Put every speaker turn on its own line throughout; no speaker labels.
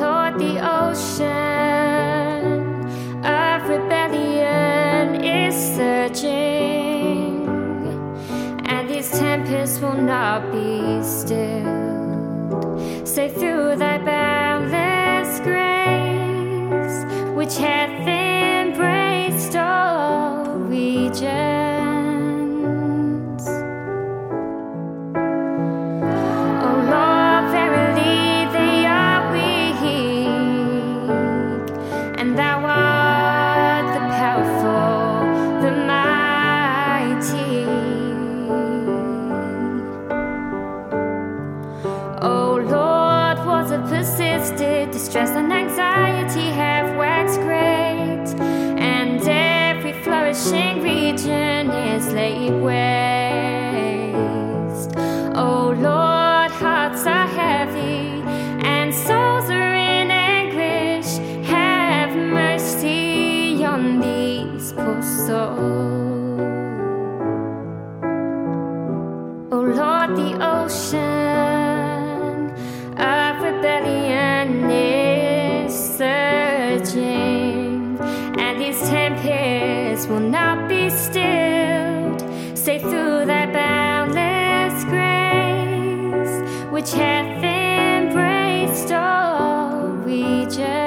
Lord, the ocean of rebellion is surging, and these tempests will not be stilled. Say through thy boundless grace, which hath embraced all regions. Persisted distress and anxiety have waxed great, and every flourishing region is laid waste. O Lord, hearts are heavy and souls are in anguish. Have mercy on these poor souls. O Lord, the ocean of rebellion is surging, and these tempests will not be stilled. Say through thy boundless grace, which hath embraced all regions.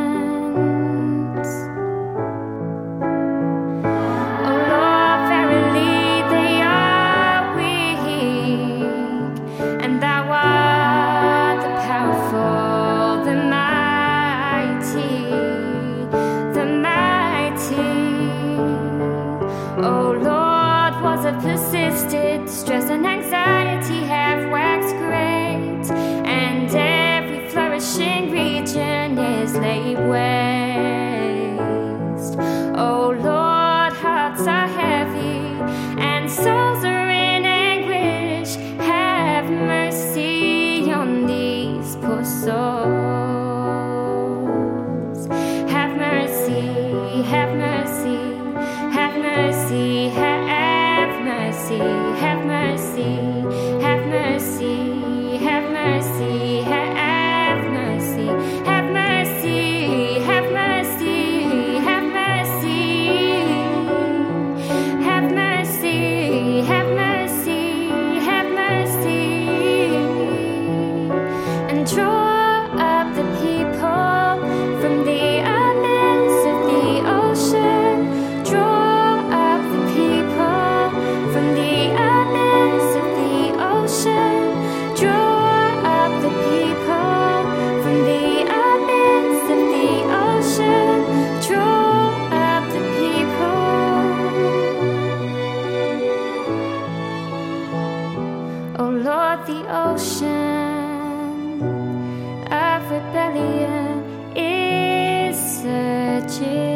Persisted distress and anxiety have waxed great, and every flourishing region is laid waste. O Lord, hearts are heavy and souls are in anguish. Have mercy on these poor souls. Have mercy, have mercy, have mercy, have mercy, have mercy, have mercy, have mercy, have mercy, have mercy, have mercy, have mercy, have mercy, have mercy, have mercy, and draw up the people from the islands of the ocean. Draw up the people from the islands of the ocean. Draw up the people from the islands of the ocean. Draw up the people. Oh Lord, the ocean of rebellion is surging.